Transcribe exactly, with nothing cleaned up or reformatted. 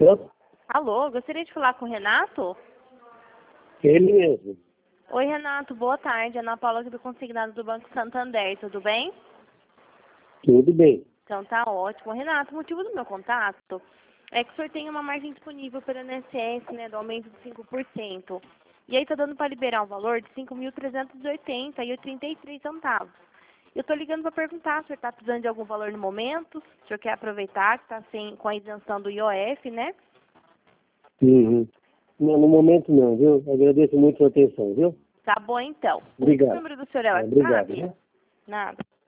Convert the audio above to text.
Pronto? Alô, gostaria de falar com o Renato? Ele mesmo. Oi, Renato, boa tarde. Ana Paula aqui do Consignado do Banco Santander, tudo bem? Tudo bem. Então tá ótimo. Renato, o motivo do meu contato é que o senhor tem uma margem disponível pelo I N S S, né, do aumento de cinco por cento. E aí tá dando para liberar um valor de cinco mil trezentos e oitenta reais e trinta e três centavos. Eu tô ligando para perguntar se o senhor está precisando de algum valor no momento, se o senhor quer aproveitar que está sem, com a isenção do I O F, né? Uhum. Não, no momento não, viu? Agradeço muito a sua atenção, viu? Tá bom então. O Obrigado. número do senhor é o Obrigado, WhatsApp? viu? Nada.